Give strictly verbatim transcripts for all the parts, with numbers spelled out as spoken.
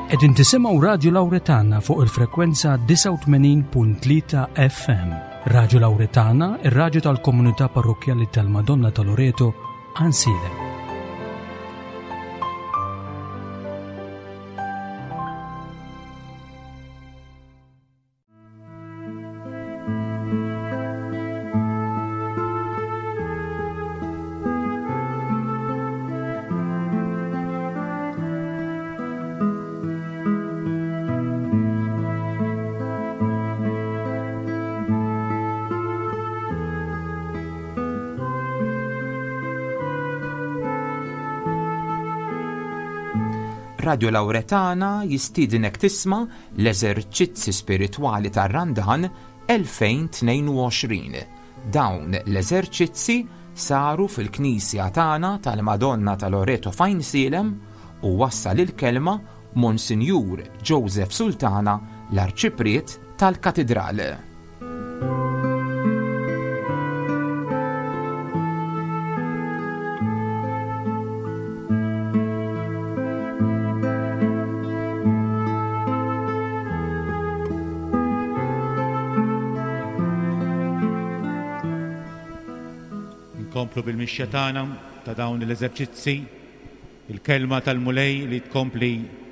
Qegħdin tisimgħu Radio Lawretana fuq il-frekwenza tisa' u tmenin punt tlieta F M. Radio Lawretana, ir-radju tal-Komunità Parrokjali tal-Madonna ta' Loreto, Ansilem. Radio Lawretana jistiedinek tisma' l-eżerċizzi spiritwali tar-Randan elfejn tnejn u għoxrin. Dawn l-eżerċizzi saru fil-Knisja tagħna tal-Madonna ta' Loreto f'Ansilem u wassal il-kelma Monsinjur Joseph Sultana, l-Arċipriet tal-Katedral. Nkomplu bil-mixja tagħna ta' dawn l-eżerċizzi, il-kelma tal-mulej li tkompli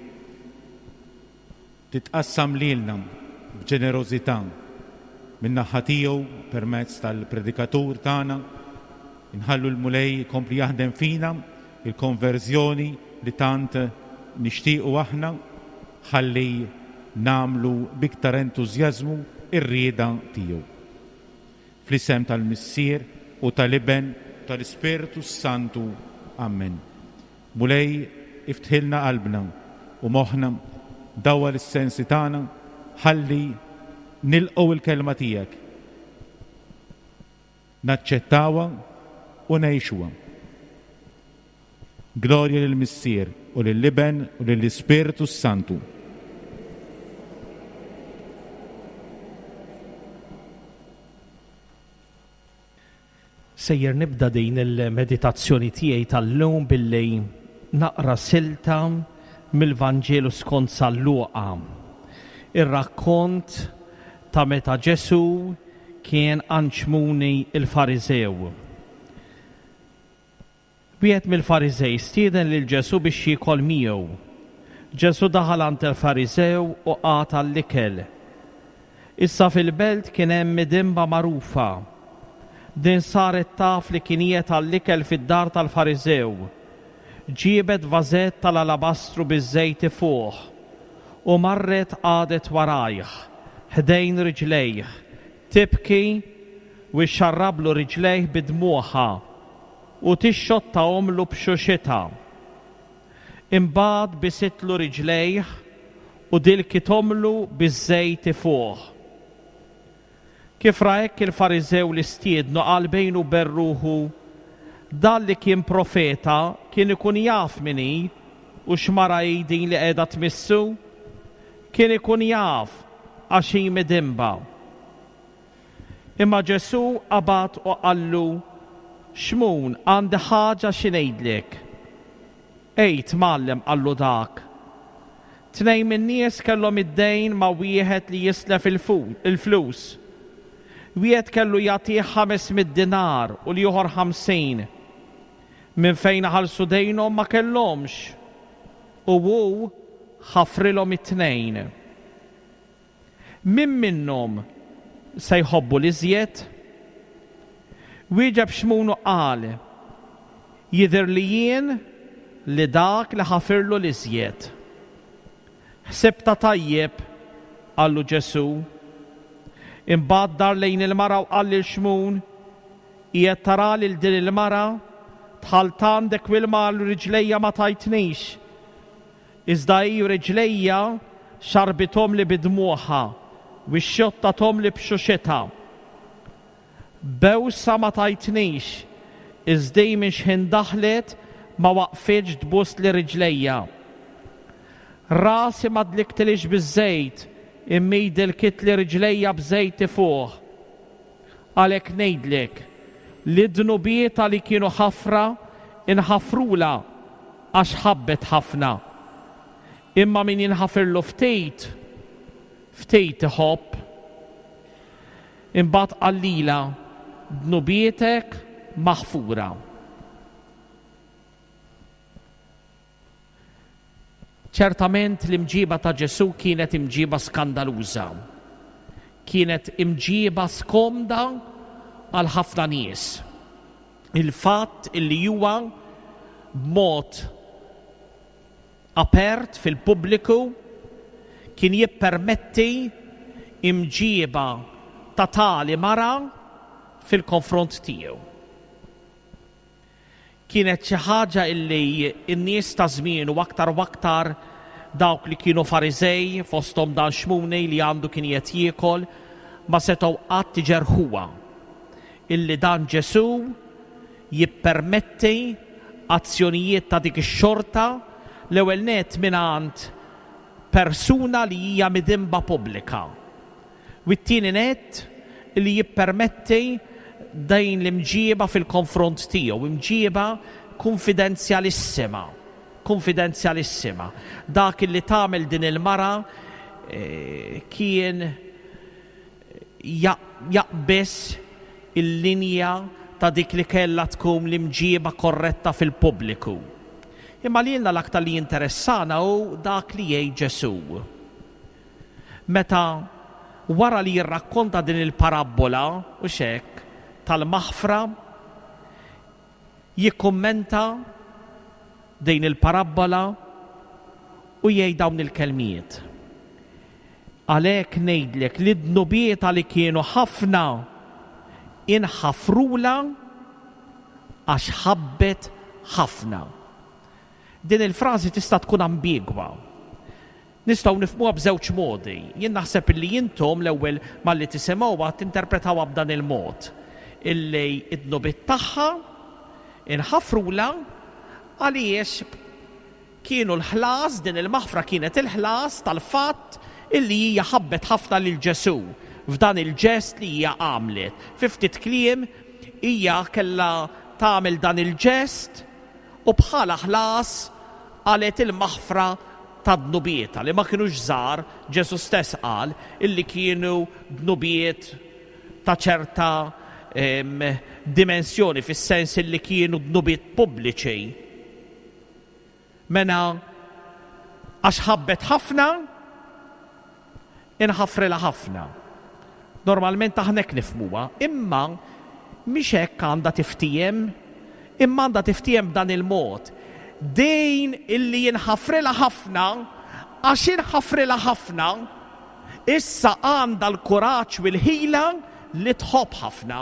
titqassam lilna b'ġenerożità min-naħa tiegħu permezz tal-predikatur tagħna, inħallu l-mulej jkompli jaħdem fina il-konverżjoni li tant nixtiequ aħna, ħalli nagħmlu biktar entużjażmu ir-rieda tiegħu. Fl-isem tal-Missier u tal-Iben tal-Ispiritu Santu. Amen. Mulej iftħilna qalbna u moħħna, dawwa l-sensi tagħna ħalli nilqgħu il-kelma tiegħek, naċċettawha u ngħixuha. Glorja lill-Missier u lill-Iben u lill-Ispiritu Santu. Sejjer nibda din il-meditazzjoni tiegħi tal-lum billi naqra silta mill-Vanġelu skont San Luqa. Ir-rakkont ta' meta Ġesu kien anċmuni il-Fariżew. Wieħed mill-Fariżej stieden lil Ġesu biex jiekol miegħu. Ġesu daħal għand il-Fariżew u qata l-ikel. Issa fil-belt kien hemm midimba magħrufa. Din saret taf li kienieet għall-ikel fid-dar tal-Fariżew. Ġiebet vażett tal-alabastru biż-żejt fuq u marret qadet warajh, ħdejn riġlejh, tibki u xarrablu riġlejh bidmuħa u tixxottahomlu b'xuxitha. Imbagħad bisitlu riġlejh u dilkithomlu biż-żejt fuq. Kif ra hekk il-Fariżew li stiednu qal bejnu berruħu, dan li kien profeta kien ikun jaf minni u x'mara din li qiegħda tmissu, kien ikun jaf għax hi midimba. Imma Ġesu qabad u qallu, xmun għandi ħaġa xi ngħidlek. Ejt mallem qallu dak. Tnejn min-nies kellhom id-dejn ma' wieħed li jislef il-flus. Wieħed kellu jagħtih ħames mid-dinar u l-ieħor ħamsin. Minn fejn ħallsu dejnhom ma kellhomx. U hu ħafrilhom it-tnejn. Min minnhom se jħobbu l-iżjed? Wieġeb xmunu qal, jidher li jien li dak li ħafirlu l-iżjed. Ħsibta tajjeb, qallu Ġesu. Imbagħad dar lejn il-mara u qal lil xmun, qiegħed tara lil din il-mara tħalt għandek wilma għal riġlejja ma tajtnix. Iżda hi riġlejja xarbithom li bidmuħa u xxottathom li b'xuxitha. Bewsa ma tajtnix, iżda minn x'ħin daħlet ma waqfitx tbuss li riġlejja. Rasi ma dliktilix biż-żejt, immi dilkit li riġlejja b'żejt fuq. Għalhekk ngħidlek li d-dnubieta li kienu ħafra inħafrula għax ħabbet ħafna. Imma min jinħafirlu ftejt, ftejt iħobb, imbagħad qallila dnubietek maħfura. ċertament l-imġiba ta' Ġesu kienet imġiba skandaluża. Kienet imġiba skomda għal ħafna nies. Il-fatt illi huwa b'mod apert fil-pubbliku kien jippermetti imġiba ta' tali mara fil-konfront tiegħu. Kienet xi ħaġa illi n-nies ta' żmien u aktar u aktar dawk li kienu Farizej fosthom dan Xmuni li għandu kien qed jiekol ma setgħu qatt iġerħuha. Illi dan Ġesu jippermetti azzjonijiet ta' dik ix-xorta l-ewwel nett mingħand persuna li hija midimba pubblika. U t-tieni nett li jippermetti dejn l-imġiba fil-konfront tiegħu, imġiba konfidenzjalissima, konfidenzjalissima. Dak li tagħmel din il-mara eh, kien jaqbes il-linja ta' dik li kellha tkun l-imġiba korretta fil-pubbliku. Imma lilna l-aktar li interessana hu dak li jgħid Ġesu. Meta wara li jirrakkonta din il-parabola u xek tal-maħfra jikkommenta din il-parabola u jgħid dawn il-kelmiet. Għalhekk ngħidlek li d-nubieta li kienu ħafna inħafrula għax ħabbet ħafna. Din il-frażi tista' tkun ambigwa. Nistgħu nifhmuha b'żewġ modi. Jien naħseb illi intom l-ewwel malli tisimgħuha tinterpretawha b'dan il-mod. Illi id-nubiet tagħha inħafrula għaliex kienu l-ħlas, din il-maħfra kienet il-ħlas tal-fatt illi hija ħabbet ħafna lil Ġesu f'dan il-ġest li hija għamlet. Fi ftit kliem hija kellha tagħmel dan il-ġest u bħala ħlas qalet il-maħfra ta' dnubieta li ma kinux żgħar. Ġesu stess qal illi kienu dnubiet ta' ċerta em, dimensjoni fis-sens illi kienu dnubiet pubbliċi. Mena għax ħabbet ħafna inħafrila ħafna. Normalment aħnek nifhmuha, imma mhix hekk għandha tiftijem, imma għandha tiftijem b'dan il-mod. Dejn illi jinħafrila ħafna, għax inħafrila ħafna, issa għandha l-kuraġġ u l-ħila li tħobb ħafna.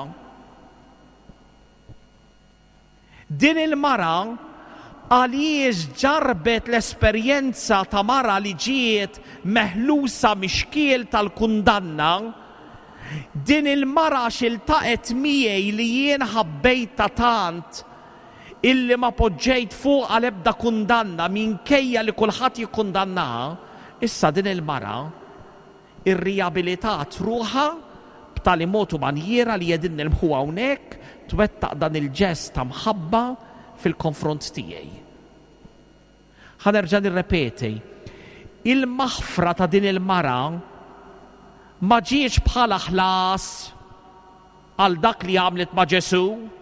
Din il-mara għaliex ġarbet l-esperjenza ta' mara li ġiet meħlusa mixkiel tal-kundanna, din il-mara xiltaqet miegħi li jien ħabbejta tant illi ma poġġejt fuq għal ebda kundanna minkejja li kulħadd jikkundannaha, issa din il-mara irriabilitat ruħha b'tali mod u manjera li qegħdin nilmħu hawnhekk twettaq dan il-ġest ta' mħabba fil-konfront tiegħi. Ħanerġa' nirrepeti, il-maħfra ta' din il-mara ma ġiex bħala ħlas għal dak li għamlet ma' Ġesu,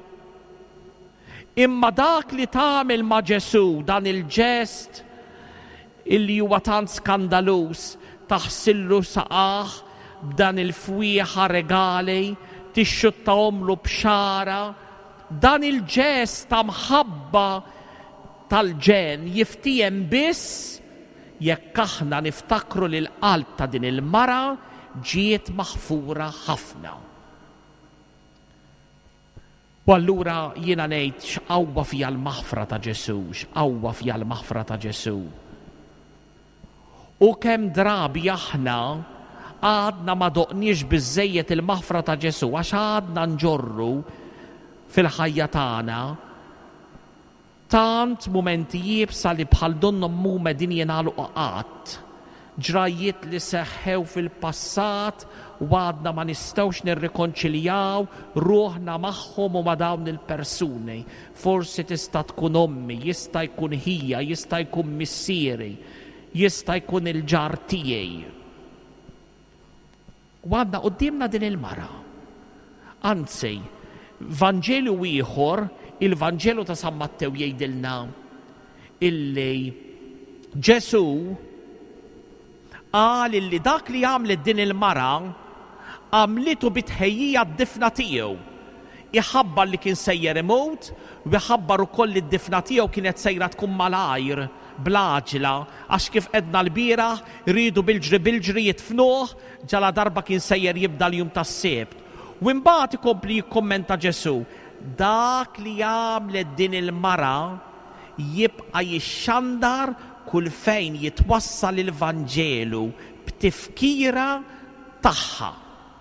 imma dak li tagħmel ma' Ġesu dan il-ġest illi huwa tant skandalus taħsillu saqaħ b'dan il-fwieħa regali tixxuttahomlu b'xara, dan il-ġest ta' mħabba tal-ġen jiftijem biss jekk aħna niftakru li l-qalb ta' din il-mara ġiet maħfura ħafna. U allura jiena ngħid x'qawwa fija l-maħfra ta' Ġesu, x'qawwa fija l-maħfra ta' Ġesu. U kemm drabi aħna għadna ma doqniex biżżejjed il-maħfra ta' Ġesu għax għadna nġorru fil-ħajja tagħna tant mumenti jibsa li bħal donnom mume din jenalu qatt. Ġrajiet li seħħew fil-passat u għadna ma nistawx nirrikonċiljaw ruħna magħhom u ma dawn il-persuni. Forsi tista' tkun ommi, jista' jkun hija, jista' jkun missieri. jista' jkun il-ġar tiegħi. U għandna qudiemna din il-mara. Anzi, Vanġelu ieħor, il-Vanġelu ta' San Mattew jgħidilna illi Ġesu qal illi dak li għamlet din il-mara għamlitu bitħejjija d-difna tiegħu. Iħabbar li kien sejjer imut u iħabbar ukoll li d-difna tiegħu kienet sejra tkun malajr blaġla għax kif edna l-bieraħ rridu bil-ġri bil-ġri jitfnuh ġala darba kien sejjer jibda l-jum tas-sebt. U imbagħad ikompli jikkommenta Ġesu, dak li għamlet din il-mara jibqa' jixxandar kull fejn jitwassal il-Vanġelu b'tifkira tagħha.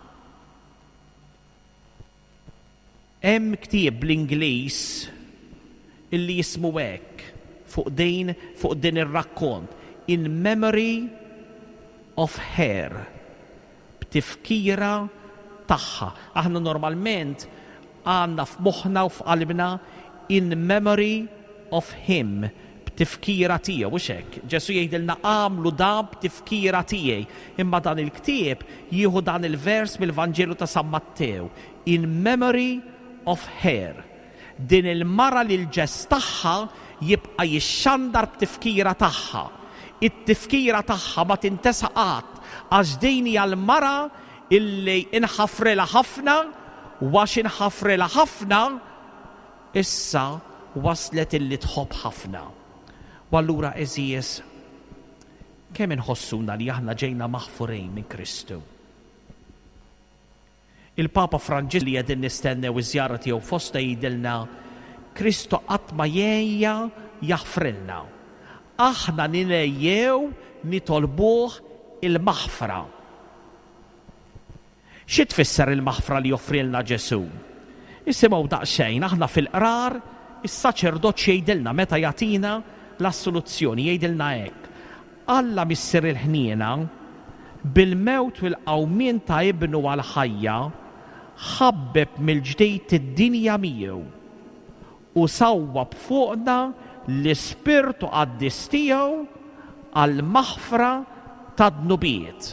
Hemm ktieb bl-Ingliż illi jismu hekk fuq din fuq din ir-rakkont, In Memory of Her, b'tifkira tagħha. Aħna normalment għandna f'moħħna u f'qalbna In Memory of Him, b'tifkira tiegħu, mhux hekk. Ġesu jgħidilna għamlu dan b'tifkira tiegħi. Imma dan il-ktieb jieħu dan il-vers mill-Vanġelu ta' San Mattew. In Memory of Her. Din il-mara li l-ġess tagħha jibqa' jixxandar b'tifkira tagħha. It-tifkira tagħha ma tintesa' qatt għax din hija l-mara illi inħafrela ħafna u għax inħafrela ħafna issa waslet illi tħobb ħafna. U allura eżies kemm inħossuna li aħna ġejna maħfurejn minn Kristu. Il-Papa Franġis li qegħdin nistennew iż-żjara tiegħu fosta jgħidilna Kristu qatt ma jgħejja jaħfrilna. Aħna nilejjew nitolbuh il-maħfra. Xi tfisser il-maħfra li joffrilna Ġesu? Isimgħu daqsxejn aħna fil-qrar is-saċerdot jgħidilna meta jagħtina l-assoluzzjoni jgħidilna hekk. Alla missier il-ħniena bil-mewt u l-qawmien ta' ibnu għal-ħajja ħabbeb mill-ġdejt id-dinja miegħu u sawwab fuqna l-ispirtu qaddis tiegħu għall-maħfra tad-dnubiet.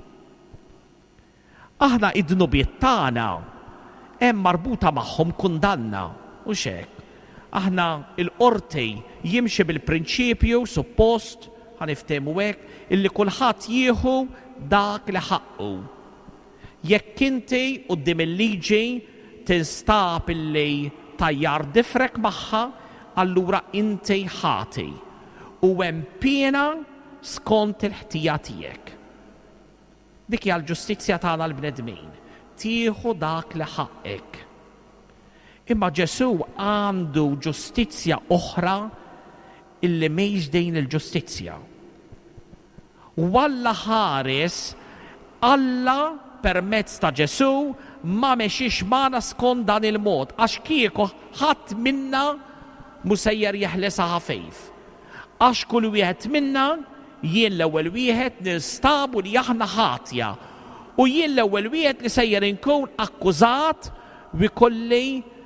Aħna id-dnubiet tagħna hemm marbuta magħhom kundanna u x'hekk. Aħna l-qorti jimxi bil-prinċipju suppost ħaniftehmu hekk illi kulħadd jieħu dak li ħaqqu. Jekk inti quddiem il-liġi tinstab illi tajjar difrek magħha, allura inti ħati u hemm piena skont il-ħtija tiegħek. Dik hija l-ġustizzja tagħna l-bnedmin. Tieħu dak li ħaqek. Imma Ġesu għandu ġustizzja oħra illi mhijiex dejn il-ġustizzja. U Alla ħares Alla permezz ta' Ġesu ma mexiex magħna skont dan il-mod għax kieku ħadd minna musejjer jeħlesha ħafejf. Għax kull wieħed minna jien l-ewwel wieħed nistabu li aħna ħatja u jien l-ewwel wieħed li sejjer inkun akkużat u jkolli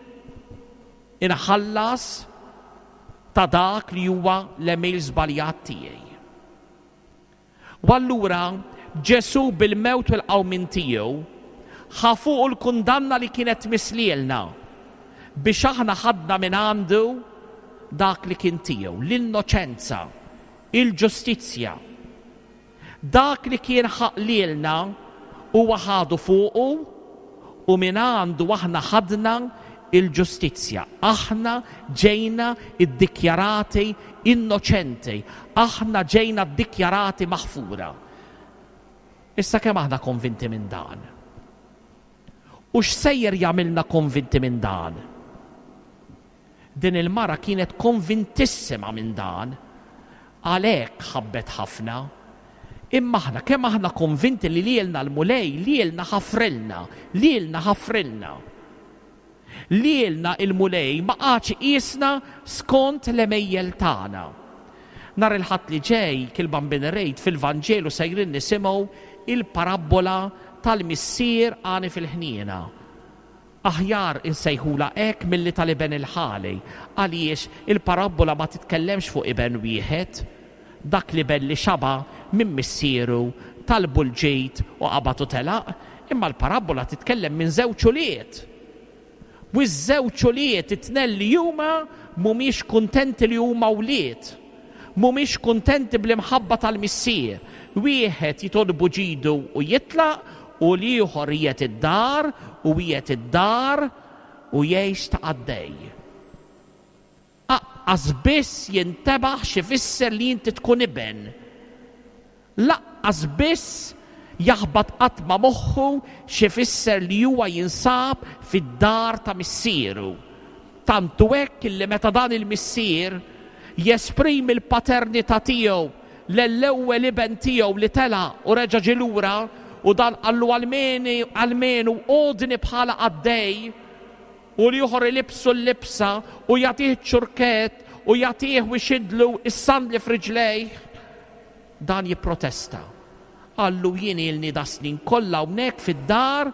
inħallas ta' dak li huwa l-email żbaljat tiegħi. U allura Ġesu bil-mewt u l-qawmin tiegħu ħafuq l-kundanna li kienet mislielna biex aħna ħadna minn għandu dak li kien tiegħu, l-innoċenza, il-ġustizzja. Dak li kien ħaqlilna huwa ħadu fuqu u minn għandu aħna ħadna il-ġustizzja. Aħna ġejna iddikjarati innoċenti. Aħna ġejna iddikjarati maħfura. Issa kemm aħna konvinti minn dan? U x'sejjer jagħmilna konvinti minn dan? Din il-mara kienet konvintissima minn dan, għalhekk ħabbet ħafna. Imma aħna kemm aħna konvinti li lielna l-mulej, lielna ħafrilna, lielna ħafrilna. Lielna il-mulej ma qatx qiesna skont l-emejjel tagħna. Nar il-ħadd li ġej kil-bambin rejt fil-Vanġelu sejrin nisimgħu il-parabola tal-missier għani fil-ħniena. Aħjar insejħula hekk milli tal-iben il-ħali, għaliex il-parabola ma titkellemx fuq iben wieħed, dak li belli xaba minn missieru talbu l-ġejt u qabatu telaq, imma l-parabola titkellem minn żewġ uliet. U ż-żewġ uliet it-tnejn li huma mhumiex kuntenti li huma wlied. Mhumiex kuntenti bl-imħabba tal-missier. Wieħed jitolbu ġidu u jitlaq u l-ieħor qiegħed id-dar u qiegħed id-dar u jgħix ta' għaddej. Aqqas biss jintebaħ x'ifisser li inti tkun iben. Laqqas biss jaħbad qatt ma' moħħu x'ifisser li huwa jinsab fid-dar ta' missieru. Tantu hekk illi meta dan il-missier jesprimi l-paternità tiegħu l-ewwel iben tiegħu li tela u reġa' ġie lura u dan qallu għalmeni għalmenu għodni bħala għaddej u li ieħor ilibsu l-libsa u jagħtih ċurket u jagħtih u jxidlu is-sandli f'riġlejh, dan jipprotesta. Qallu jien ilni da snin kollha hawnhekk fid-dar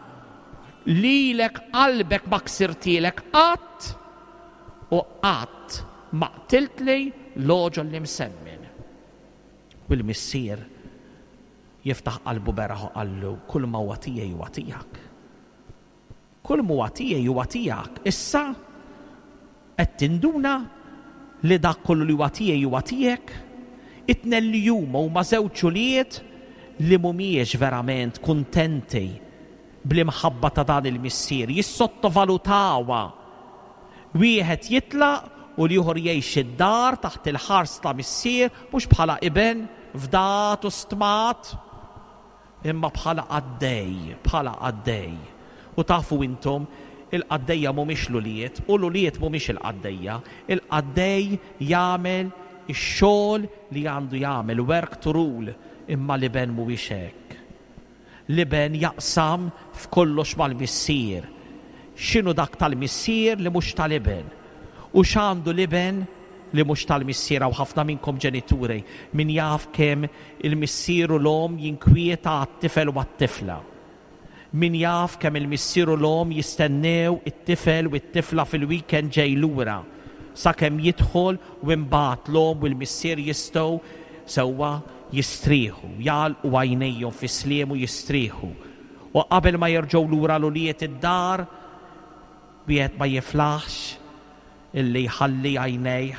lilek qalbek ma ksirtilek qatt u qatt ma qtiltli l-oġol li msemmin. U l-missier jiftaħ qalbu beraħu qallu kull ma huwa tiegħi huwa tiegħek. Kull ma huwa tiegħi huwa tiegħek. Issa qed tinduna li dak kollu li huwa tiegħi huwa tiegħek. It-tnejn li huma huma żewġ uliet li mhumiex verament kuntenti bl-imħabba ta' dan il-missier, jissottovalutawha. Wieħed jitlaq u l-ieħor jgħix id-dar taħt il-ħars ta' missier mhux bħala iben fdat u stmat, imma bħala għaddej, bħala għaddej. U tafu intom, il-qaddejja mhumiex l-uliet u l-uliet mhumiex il-qaddejja. Il-qaddej jagħmel ix-xogħol li għandu jagħmel, work to rule, imma l-iben mhuwiex hekk. L-iben jaqsam f'kollox mal-missier. X'inhu dak tal-missier li mhux tal-iben? U x'għandu l-iben li mhux tal-missier? Hawn ħafna minnkom ġenituri min jaf kemm il-missier u l-om jinkwieta għat-tifel u għat-tifla. Min jaf kemm il-missier u l-om jistennew it-tifel u t-tifla fil-weekend ġej lura sakemm jidħol u imbagħad l-om u l-missier jistgħu sewwa jistrieħu, jgħalqu għajnejhom fis-sliem u jistrieħu. U qabel ma jerġgħu lura l-uliet id-dar, wieħed ma jiflaħx illi jħalli għajnejh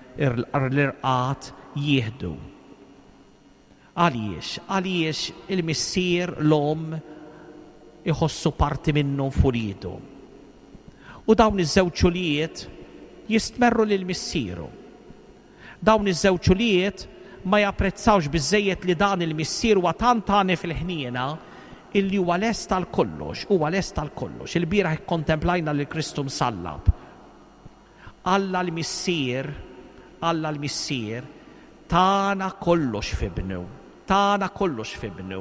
l-irqat jieħdu. Għaliex, għaliex il-missier l-om iħossu parti minnhom furidu. U dawn iż-żewġ uliet jistmerru lil missieru. Dawn iż-żewġ uliet ma japprezzawx biżżejjed li dan il-missier huwa tant tani fil-ħniena illi huwa lest għal kollox, huwa lest għal kollox. Il-bieraħ ikkontemplajna li Kristu msallab. Alla l-missier, alla l-missier, tana kollox fibnu, tana kollox fibnu.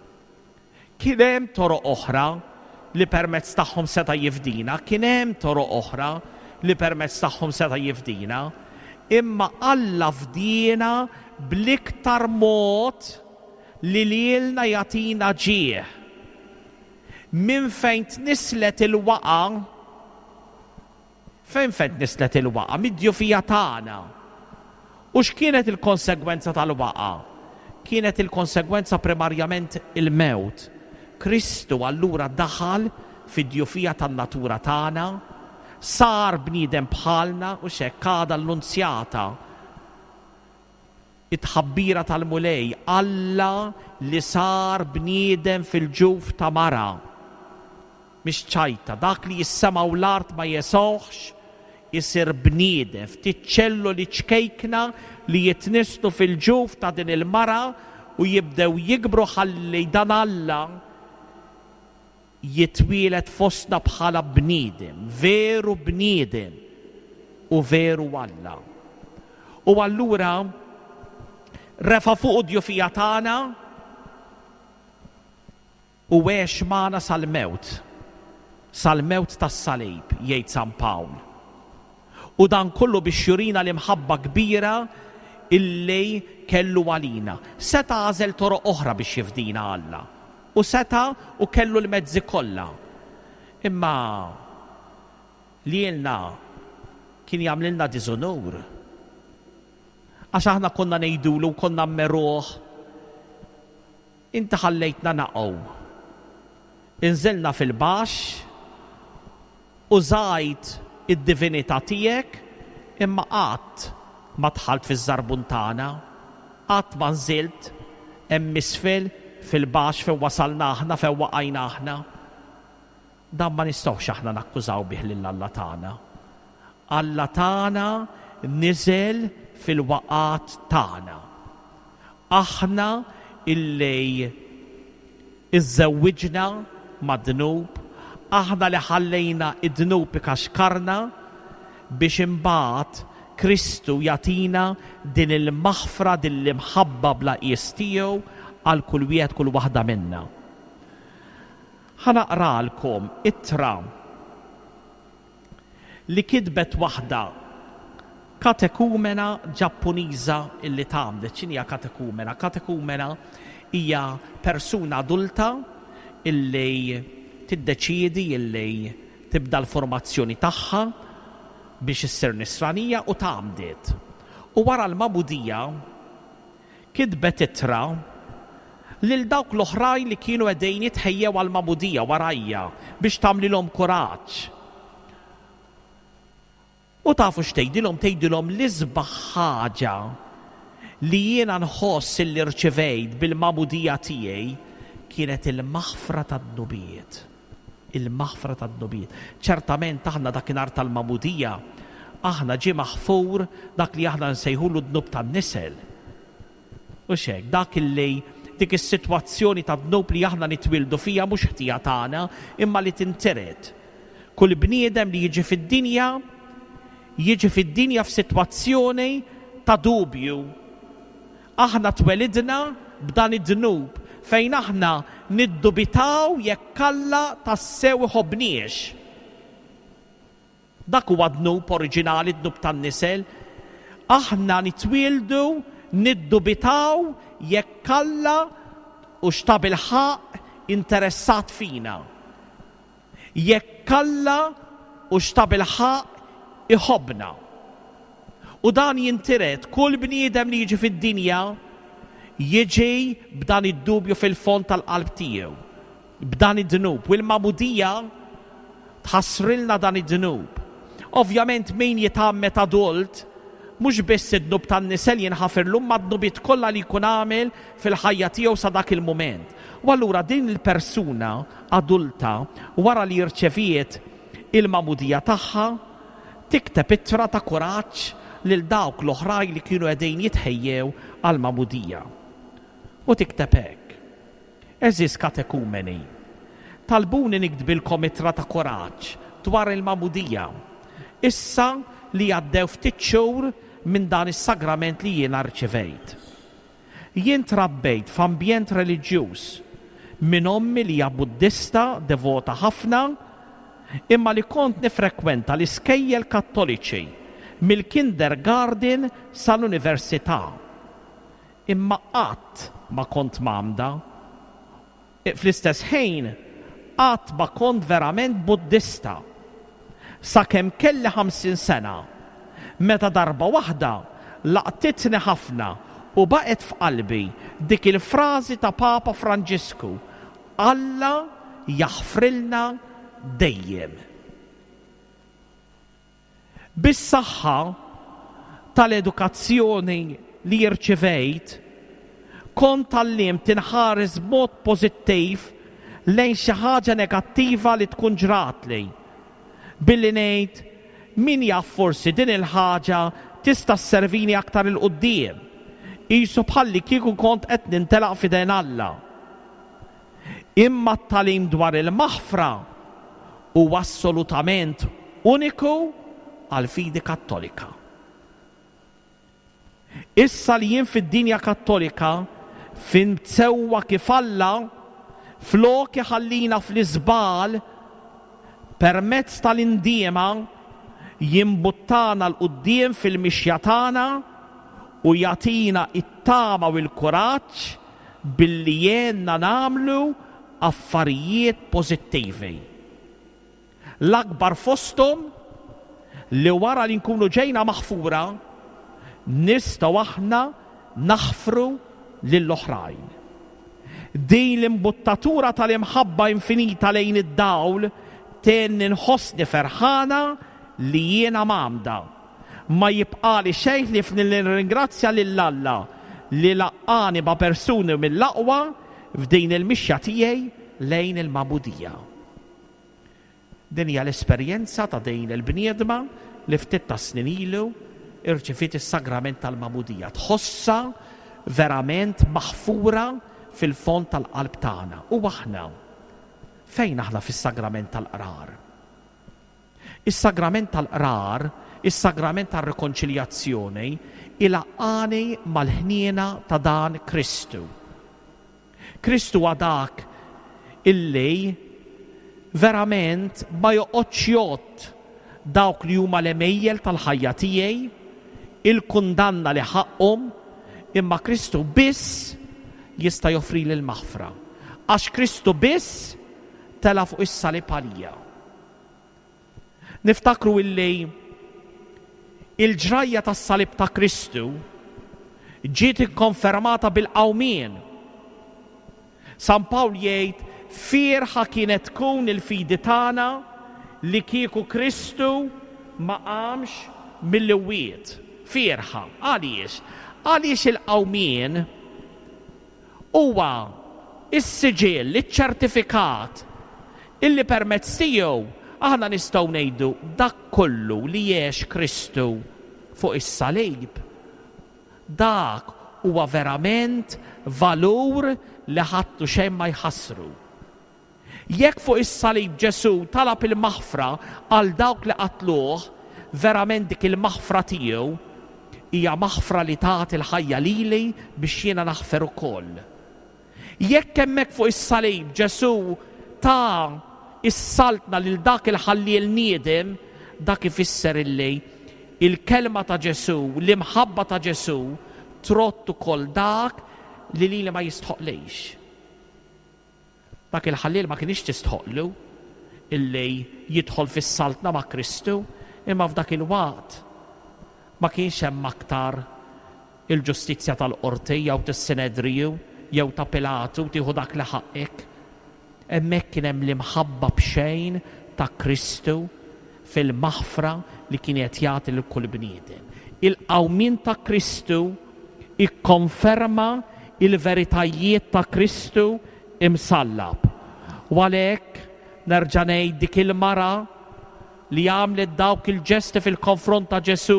Kien hemm toroq oħra li permezz tagħhom seta' jifdina, kien hemm toroq oħra li permezz tagħhom seta' jifdina, imma Alla fdina bl-iktar mod li lilna jagħtina ġieħ. Min fejn tnislet il-waqa, fejn fejn tnislet il-waqa, mid-djufija tagħna. U x'kienet il-konsegwenza tal-waqa? Kienet il-konsegwenza primarjament il-mewt. Kristu allura daħal fid-djufija tan-natura tagħna, sar bniedem bħalna u x'hekk għada l-nunzjata. It-ħabbira tal-mulej, Alla li sar bniedem fil-ġuf ta' mara. Mhix ċajta, dak li jissemaw l-art ma jesoħx, jisir bniedem, ftit ċellu li ċkejkna li jitnistu fil-ġuf ta' din il-mara u jibdew jikbru ħalli dan Alla jitwielet fostna bħala bniedem, veru bniedem u veru Alla. U allura refa fuq djufija tagħna u għex magħna sal-mewt, sal-mewt tas-salib, jgħid San Pawl. U dan kollu biex jurina l-imħabba kbira illi kellu għalina. Seta għażel toroq oħra biex jifdina Alla. U seta u kellu l-mezzi kollha. Imma li jilna kien jagħmlilna diżonur. Għax aħna konna ngħidulu konna mmeruh. Inti ħallejtna naqgħu. Inżilna fil-baxx, użajt id-divinità tiegħek, imma qatt ma dħalt fiż-żarbuntana, qatt ma nżilt hemm isfel fil-baxx fejn wasalna aħna fejn waqajna aħna. Dan ma nistgħux aħna nakkużaw bih lil Alla tagħna. Alla tagħna niżel fil-waqat tagħna. Aħna illi iżżewwiġna mad-dnub, aħna li ħallejna id-dnub ikaxkarna biex imbagħad Kristu jagħtina din il-maħfra din l-imħabba bla qies tiegħu għal kull wieħed kull waħda minna. Ħanaqralkom ittra li kitbet waħda katekumena Ġappuniża illi tagħmlet. X'inhi katekumena? Katekumena hija persuna adulta illi tiddeċiedi illi tibda l-formazzjoni tagħha biex issir nisranija u tagħmdet. U wara l-mabudija kitbet ittra lil dawk l-oħrajn li kienu qegħdin jitħejjew għall-mabudija warajja biex tagħmlilhom kuraġġ. U tafu x'tgħidilhom, tgħidilhom l-isbaħ ħaġa li jiena nħoss li rċevejt bil-mabudija tiegħi kienet il-maħfra tad-nubiet. Il-maħfra tad-nubiet. Ċertament aħna dakinhar tal-mabudija aħna ġie maħfur dak li aħna nsejħulu d-dnub tan-nisel. U x'hekk, dak illi dik is-sitwazzjoni tad-dnub li aħna nitwildu fija mhux ħtija tagħna imma li tintered. Kull bniedem li jiġi fid-dinja jiġi fid-dinja f'sitwazzjoni ta' dubju. Aħna twelidna b'dan id-dnub fejn aħna niddubitaw jekk Alla tassew iħobbniex. Dak huwa dnub oriġinali, dnub tan-nisel. Aħna nitwieldu niddubitaw jekk Alla hux ta' bil-ħaq interessat fina. Jekk Alla hux ta' bil-ħaq iħobbna. U dan jintiret kull bniedem li jiġi fid-dinja jiġi b'dan id-dubju fil-fond tal-qalb tiegħu, b'dan id-dnub. U l-mabudija tħassrilna dan id-dnub. Ovvjament min jitammet adult mhux biss id-dnub tan-nisel jinħafirlu ma d-dnubiet kollha li jkun għamel fil-ħajja tiegħu sa dak il-mument. U allura din il-persuna adulta wara li rċeviet il-mabudija tagħha tikteb ittra ta' kuraġġ lil dawk l-oħrajn li kienu qegħdin jitħejjew għal mabudija. U tikteb hekk: Eżis katekumeni, talbuni nikdbilkom ittra ta' kuraġġ dwar il-mabudija. Issa li għaddew ftit xhur minn dan is-sagrament li jiena rċevejt. Jien trabbejt f'ambjent reliġjuż minn ommi li hija Buddista devota ħafna, imma li kont nifrekwenta l-iskejjel kattoliċi mill-kindergarten sal-università. Imma qatt ma kont mamda. Fl-istess ħin qatt ma kont verament Buddista. Sakemm kelli ħamsin sena, meta darba waħda laqtitni ħafna u baqgħet f'qalbi dik il-frażi ta' Papa Franġisku: Alla jaħfrilna dejjem. Bis-saħħa tal-edukazzjoni li rċevejt kont tallimt tinħares b'mod pożittiv lejn xi ħaġa negattiva li tkun ġratli. Billi ngħid min jaf forsi din il-ħaġa tista' sservini aktar il quddiem. Qisu bħalli kieku kont qed nintelaq f'idejn Alla. Imma t-talim dwar il-maħfra huwa assolutament uniku għal fidi kattolika. Issa li jien fid-dinja kattolika fin sewwa kif Alla flok iħallina fl-iżbal permezz tal-indiema jimbuttana l-qudiem fil-mixja tagħna u jagħtina it-tama u l-kuraġġ billi jenna nagħmlu affarijiet pożittivi. L-akbar fosthom li wara li nkunu ġejna maħfura nistgħu aħna naħfru lill-oħrajn. Din l-imbuttatura tal-imħabba infinita lejn id-dawl tenni nħossni ferħana li jiena m'għamda. Ma jibqali xejn li nirringrazzja lill-Alla li laqqani ma' persuni mill-aqwa f'din il-mixja tiegħi lejn il-mabudija. Din hija l-esperjenza ta' din il-bniedma li ftit ta' snin ilu irċifiet is-sagrament tal-mabudija. Tħossa verament maħfura fil-fond tal-qalb tagħna. U aħna fejn aħna fis-sagrament tal-qrar? Is-sagrament tal-qrar, is-sagrament tar-rikonċiljazzjoni ilaqqani mal-ħniena ta' dan Kristu. Kristu għadak illi verament ma joqgħodx jgħod dawk li huma l-emejjel tal-ħajja tiegħi, il-kundanna li ħaqhom, imma Kristu biss jista' joffri lil maħfra. Għax Kristu biss tela fuq is-salib għalija. Niftakru illi il-ġrajja tas-salib ta' Kristu ġiet ikkonfermata bil-qawmien. San Pawl jgħid firħa kienet tkun il-fidi tagħna li kieku Kristu ma qamx mill-imwiet. Firħa. Għaliex? Għaliex il-qawmien huwa is-siġill, iċ-ċertifikat illi permezz tiegħu aħna nistgħu ngħidu dak kollu li jgħix Kristu fuq is-salib. Dak huwa verament valur li ħadtu xejn ma jħassru. Jekk fuq is-salib Ġesu talab il-maħfra għal dawk li qatluh, verament dik il-maħfra tiegħu hija maħfra li tagħti l-ħajja lili biex jiena naħfer ukoll. Jekk hemmhekk fuq is-salib Ġesu ta' issaltna lil dak il-ħalli l-niedem, dak ifisser illi il-kelma ta' Ġesu, l-imħabba ta' Ġesu trott ukoll dak li lili ma jistħoqlejx. Dak il-ħallil ma kienx tistħoqlu illi jidħol fis-saltna ma' Kristu, imma f'dak il-waqt ma kienx hemm aktar il-ġustizzja tal-qorti jew tas-Sinedriju jew ta' Pilatu tieħu dak li ħaqek. Hemmhekk kien hemm l-imħabba b'xejn ta' Kristu fil-maħfra li kien qed jagħti lil kull bniedem. Il-qawmien ta' Kristu ikkonferma il-veritajiet ta' Kristu imsallab. U għalhekk nerġa' ngħid dik il-mara li għamlet dawk il-ġesti fil-konfront ta' Ġesu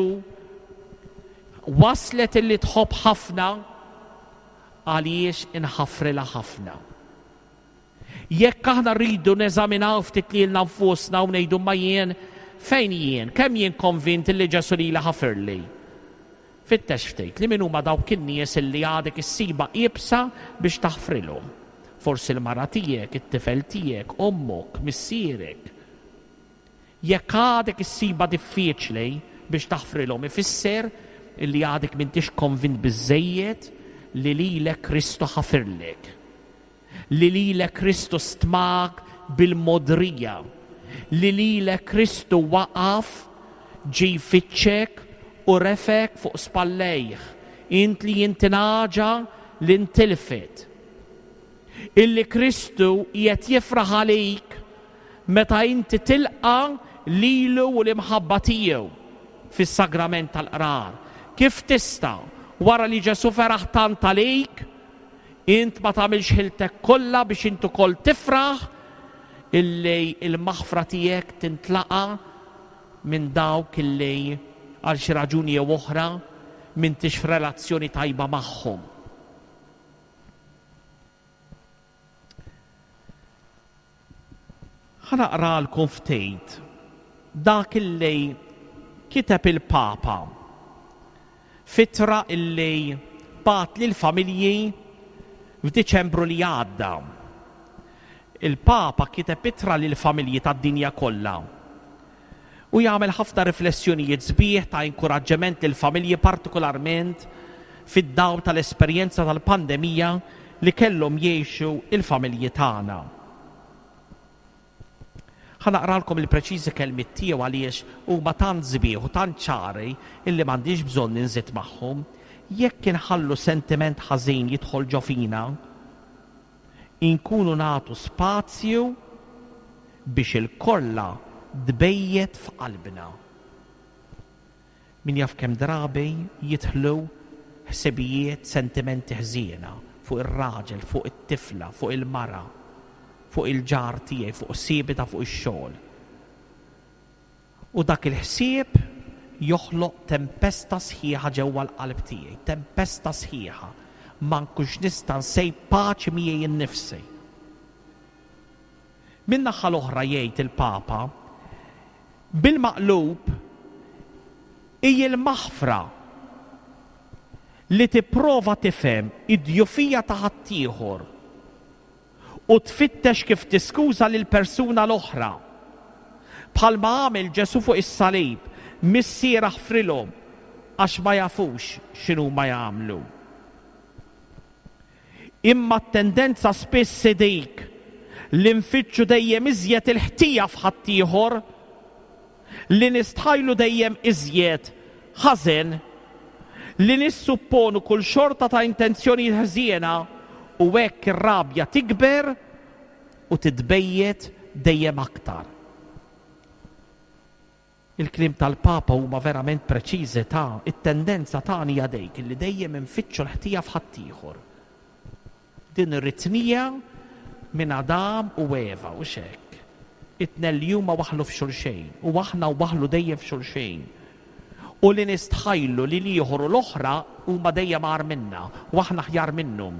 waslet illi tħobb ħafna għaliex inħafrilha ħafna. Jekk aħna rridu neżaminaw ftit lilna nfusna u ngħidu ma jien fejn jien, kemm jien konvint illi Ġesu lili ħafirli. Fittex ftit li min huma dawk in-nies illi għadek issiba qiebsa biex taħfrilhom. Forsi l-mara tiegħek, it-tifel tiegħek, ommok, missierek. Jekk għadek issiba diffiċli biex taħfrilhom ifisser illi għadek m'intix konvint biżżejjed li lilek Kristu ħafirlek. Li lilek Kristu stmak bil-modrija. Li lilek Kristu waqaf ġi fitxek u refek fuq spallejh. Int li jintinaġa l-intilfet. Illi Kristu jiet jifraħ għalik meta inti tilqa lilu u l-imħabba tiegħu fis-sagrament tal-qrar. Kif tista' wara li Ġesu feraħ tant għalik, int ma tagħmilx ħiltek kollha biex int ukoll tifraħ illi il-maħfra tiegħek tintlaqa minn dawk illi għal xi raġuni jew oħra m'intix f'relazzjoni tajba magħhom. Ħanaqralkom ftit dak illi kiteb il-Papa fitra illi bat lil familji f'Diċembru li għadda. Il-Papa kiteb itra lil familji tad-dinja kollha u jagħmel ħafna riflessjonijiet sbieħ ta' inkoraġġiment lil familji partikolarment fid-dawl tal-esperjenza tal-pandemija li kellhom jgħixu il-familji tagħna. ħanaqralkom il-preċiżi kelmiet tiegħu għaliex huma tant żbieħ u tant ċari illi m'għandix bżonn ninżid magħhom. Jekk inħallu sentiment ħażin jidħol ġo fina, inkunu nagħtu spazju biex il-kollha dbejjed f'qalbna. Min jaf kemm drabi jidħlu ħsibijiet, sentimenti ħżiena fuq ir-raġel, fuq it-tifla, fuq il-mara, fuq il-ġar tiegħi, fuq siebita, fuq ix-xogħol. U dak il-ħsieb joħloq tempesta sħiħa ġewwa l-qalb tiegħi, tempesta sħiħa. Ma nkunx nista' nsejb paċi miegħi innifsi. Min naħa l-oħra jgħid il-Papa bil-maqlub hija l-maħfra li tipprova tifhem id-djufija ta' ħaddieħor u tfittex kif tiskuża lil persuna l-oħra. Bħalma għamel Ġesu fuq is-salib, missiera ħfrilhom għax ma jafux x'inhu ma jagħmlu. Imma t-tendenza spiss dik li nfittxu dejjem iżjed il-ħtija f'ħaddieħor, li nistħajlu dejjem iżjed ħażen, li nissupponu kull xorta ta' intenzjoni ħżiena u hekk ir-rabja tikber u titbejjed dejjem aktar. Il-kliem tal-Papa huma verament preċiżi ta' it-tendenza tagħni hija dik li dejjem infittxu l-ħtija f'ħaddieħor. Din ir-ritmija minn Adam u Eva u xek. It-tnejn li huma waħlu f'xulxejn u aħna waħlu dejjem f'xulxejn. U li nistħajlu li l-ieħor u l-oħra huma dejjem għar minna u aħna ħjar minnhom.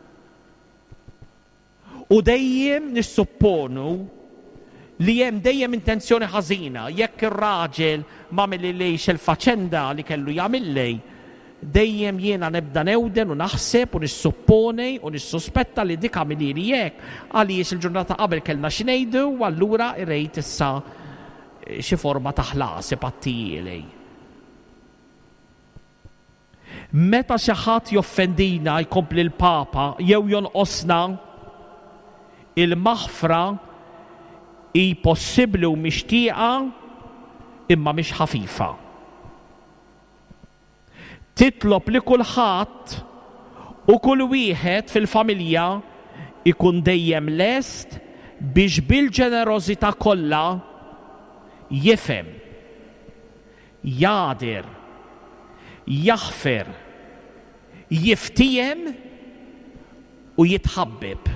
U dejjem nissupponu li hemm dejjem intenzjoni ħażina, jekk ir-raġel m'għamel lejx il-faċenda li kellu jagħmillej, dejjem jiena nibda newden u naħseb u nissupponi u nissuspetta li dik għamilili jekk għaliex il-ġurnata qabel kellna xi ngħidu u allura irrid issa xi forma ta' ħlasi pattijili. Meta xi ħadd joffendina jkompli l-Papa jew jonqosna, il-maħfra hi possibbli u mixtieqa imma mhix ħafifa. Titlob li kulħadd u kull wieħed fil-familja ikun dejjem lest biex bil-ġenerożità kollha jifhem, jagħdir, jaħfer, jiftijem u jitħabbib.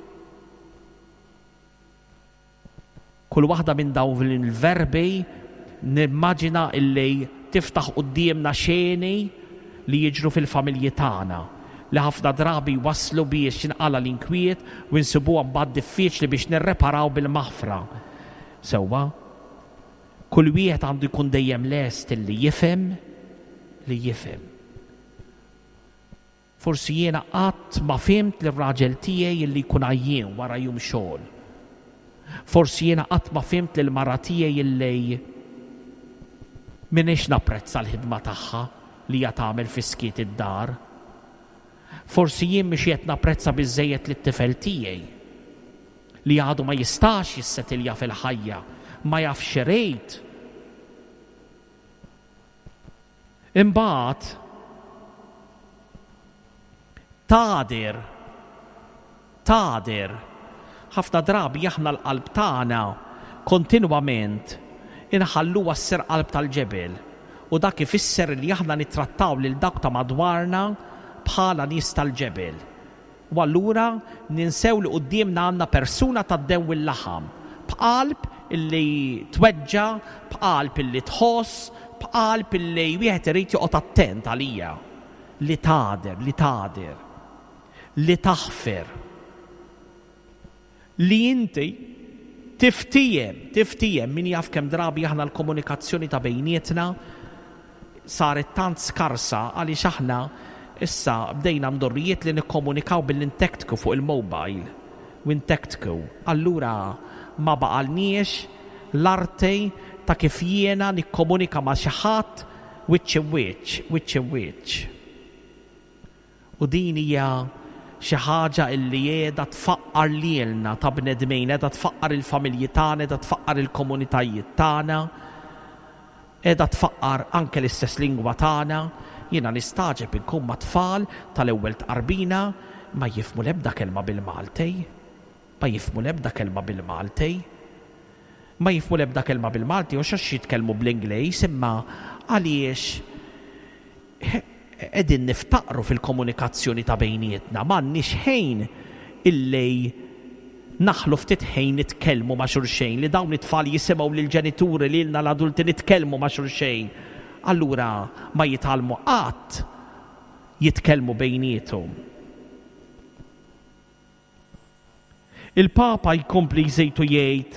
Kull waħda minn dawn il-verbi nimmaġina illi tiftaħ qudiemna xeni li jiġru fil-familji tagħna li ħafna drabi waslu biex jinqala l-inkwiet u nsibuha mbagħad diffiċli biex nirreparaw bil-maħfra. Sewwa, kull wieħed għandu jkun dejjem lest illi jifhem li jifhem. Forsi jiena qatt ma fimt li r-raġel tiegħi li jkun għajjien wara jum xogħol. Forsi jiena qatt ma fimt li l-mara tiegħi li minix napprezza l-ħidma tagħha li hija tagħmel fiskiet id-dar. Forsi jien mhix qed napprezza biżżejjed lit-tifel tiegħi li għadu ma jistax jissetilja fil-ħajja, ma jafx xerejt. Imbagħad tagħdir, tagħdir. Ħafna drabi aħna l-qalb tagħna kontinwament inħalluha ssir qalb tal-ġebel u dak ifisser li aħna nittrattaw lil dak ta' madwarna bħala nies tal-ġebel. U allura ninsew li qudiemna għandna persuna tad-dew il-laħam, b'qalb illi tweġġa, b'qalb illi tħoss, b'qalb illi wieħed irid joqgħod attent għalija, li tagħder, li tagħder, li taħfer, li inti tiftijem, tiftijem, min jaf kemm drabi aħna l-komunikazzjoni ta' bejnietna saret tant skarsa għaliex aħna issa bdejna mdorrijiet li nikkomunikaw bil-intektku fuq il-mobile u intektku. Allura ma baqalniex l-arti ta' kif jiena nikkomunika ma' xi ħadd wiċċ in wiċċ, wiċċ in wiċċ. U din hija xi ħaġa illi qiegħda tfaqqar lilna ta' bnedmejn, qiegħda tfaqqar il-familji tagħna, qiegħda tfaqqar il-komunitajiet tagħna, qiegħda tfaqqar anke l-istess lingwa tagħna. Jiena nistaġeb inkun ma' tfal tal-ewwel tqarbina ma jifhmu l-ebda kelma bil-Maltej, ma jifhmu l-ebda kelma bil-Maltej, ma jifhmu l-ebda kelma bil-Malti u xax jitkellmu bl-Ingliż, imma għaliex qegħdin niftaqru fil-komunikazzjoni ta' bejnietna, m'għandniex ħin illi naħlu ftit ħin nitkellmu ma' xulxejn, li dawn it-tfal jisimgħu lill-ġenituri lilna l-adulti nitkellmu ma' xulxejn. Allura ma jitalmu qatt jitkellmu bejniethom. Il-Papa jkompli jżejtu jgħid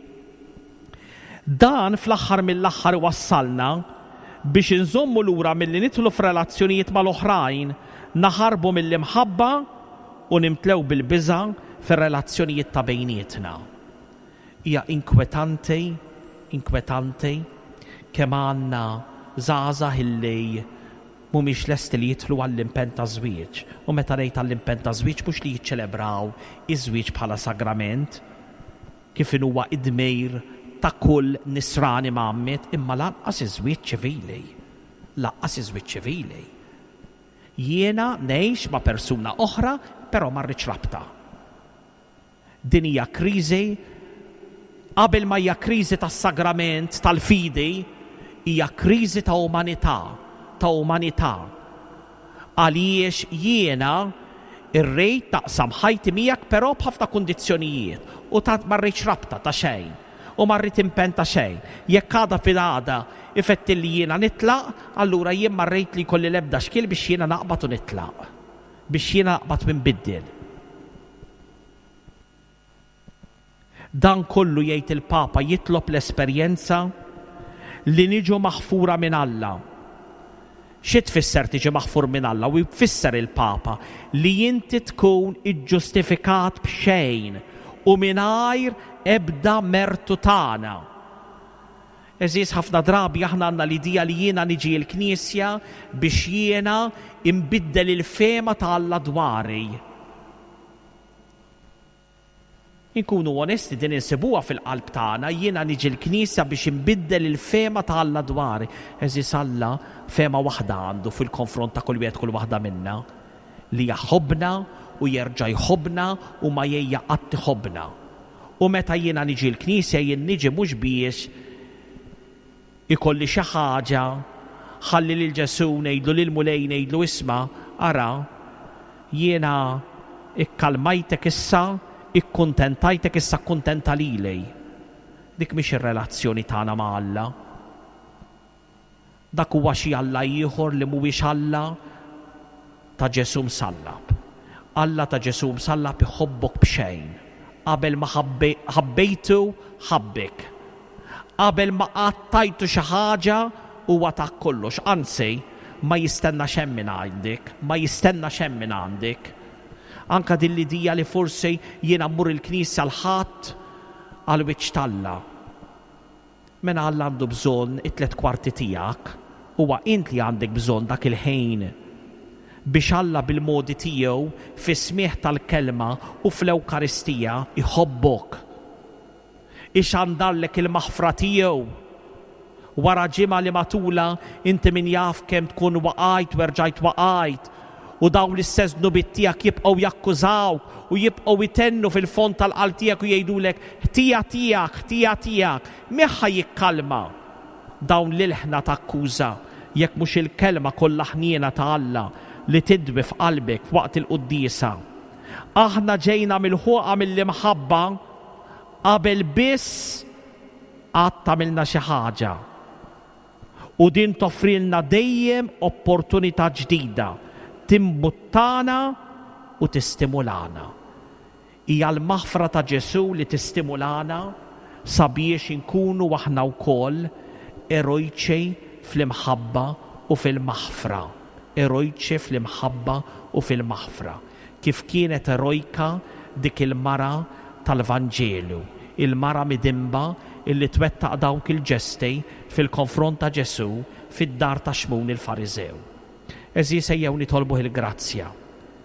dan fl-aħħar mill-aħħar wassalna biex inżommu lura milli nidħlu f'relazzjonijiet mal-oħrajn, naħarbu mill-imħabba u nimtlew bil-biża' fir-relazzjonijiet ta' bejnietna. Hija inkwetanti, inkwetanti kemm għandna żgħażagħ illi mhumiex lesti li jidħlu għall-impenn ta' żwieġ. U meta ngħid għall-impenn ta' żwieġ mhux li jiċċelebraw iż-żwieġ bħala sagrament kif in huwa id-dmejr ta' kull nisrani Muhammad, imma lanqas iż-żwieġ ċivili. Lanqas iż-żwieġ ċivili. Jiena ngħix ma' persuna oħra, però ma rridx rabta. Din hija kriżi, qabel ma hija kriżi tas-sagrament tal-fidi, hija kriżi ta' umanità, ta' umanità. Għaliex jiena irrejt taqsam ħajti miegħek però b'ħafna kundizzjonijiet u ta' ma rridx rabta ta' xejn. U marrit impen ta' xejn. Jekk għada fil-għada ifetti li jiena nitlaq, allura jien marrejt li kolli lebda xkil biex jiena naqbad u nitlaq. Biex jiena naqbad minn biddil. Dan kollu jgħid il-Papa jitlob l-esperjenza li niġu maħfura minn Alla. Xi tfisser tiġi maħfur minn Alla? U jfisser il-Papa li inti tkun iġġustifikat b'xejn u mingħajr ebda mertu tagħna. Eżis ħafna drabi aħna għandna l-idea li jiena niġi l-Knisja biex jiena imbiddel il-fema ta' Alla dwari. Inkunu onesti din insibuha fil-qalb tagħna, jiena niġi l-Knisja biex imbiddel il-fema ta' Alla dwari. Eżis Alla fema waħda għandu fil-konfront ta' kull wieħed kull waħda minna li jaħobna u jerġa' jħobbna u ma jejja qatt iħobbna. U meta jiena niġi l-Knisja jien niġi mhux biex ikolli xi ħaġa ħalli lil Ġesu ngħidlu lil mulej ngħidlu isma' ara jiena ikkalmajtek issa, ikkuntentajtek issa kuntenta lilej. Dik mhix ir-relazzjoni tagħna ma' Alla. Dak huwa xi Alla ieħor li mhuwiex Alla ta' Ġesu msallab. Alla ta' Ġesu msallab iħobbok b'xejn. Qabel ma ħabbejtu ħabbek. Qabel ma qattajtu xi ħaġa huwa ta' kollox, anzi ma jistenna xemm minn għandek, ma jistenna xemm minn għandek. Anka din l-idea li forsi jiena mmur il-Knisja l-ħadd għal wiċċ talla. Mena Alla għandu bżonn it-tliet kwarti tiegħek, huwa int li għandek bżonn dak il-ħin biex Alla bil-modi tiegħu fis-smieħ tal-kelma u fl-Ewkaristija iħobbok. Ixandallek il-maħfra tiegħu wara ġimgħa li matula inti min jaf kemm tkun waqajt u rġajt waqajt u dawn l-istess nubiet tiegħek jibqgħu jakkużawk u jibqgħu jitennu fil-fond tal-qalb tiegħek u jgħidulek ħtija tiegħek, ħtija tiegħek, meħħa jikkalma dawn l-ilħna takkuża jekk mhux il-kelma kollha ħniena ta' Alla li tidwi f'qalbek waqt il-qudiesa. Aħna ġejna mill-ħuqa mill-imħabba qabel biss qatt tagħmilna xi ħaġa. U din toffrilna dejjem opportunità ġdida timbuttana u tistimulana. Hija l-maħfra ta' Ġesu li tistimulana sabiex inkunu aħna wkoll erojċi fl-imħabba u fil-maħfra. Erojċi fl-imħabba u fil-maħfra. Kif kienet erojka dik il-mara tal-Vanġelu, il-mara midimba illi twettaq dawk il-ġesti fil-konfront ta' Ġesu fid-dar ta' Xmun il-Fariżew. Eżis ejjew nitolbu il-grazzja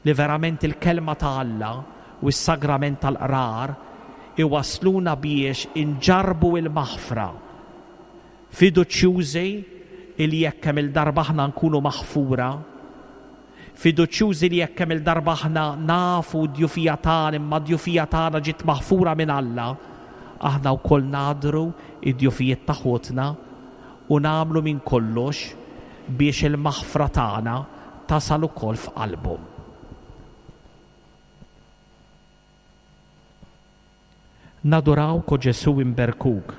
li verament il-kelma ta' Alla u s-sagrament tal-qrar iwasluna biex inġarbu il-maħfra. Fiduċjużi li jekk hemm il-darba aħna nkunu maħfura, fiduċjużi li jekk hemm il-darba aħna nafu d-djufija tagħna imma d-djufija tagħna ġiet maħfura minn Alla, aħna wkoll nadru id-djufijiet ta' ħutna u nagħmlu minn kollox biex il-maħfra tagħna tasal ukoll f'qalbhom. Nadurawk o Ġesu imberkuk.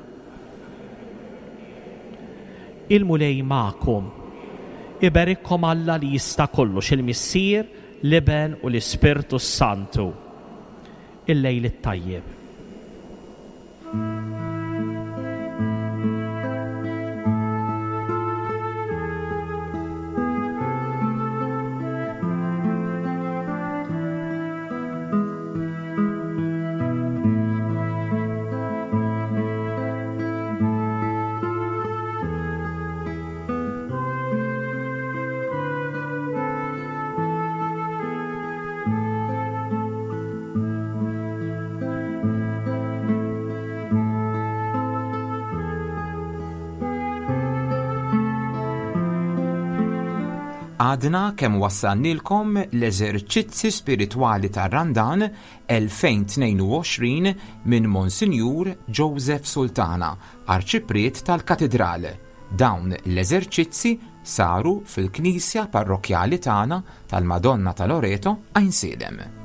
Il-mulej ma'kom. Iberikkom Alla li jista' kollox, il-Missier, l-Iben u l-Ispirtu Santu. Il-lejl it-tajjeb. Għadna kemm wassannilkom l-eżerċizzi spiritwali tar Randan elfejn tnejn u għoxrin minn Monsinjur Joseph Sultana, arċipriet tal-Katedral. Dawn l-eżerċizzi saru fil-Knisja Parrokjali tagħna tal-Madonna ta' Loreto Għajnsiedem.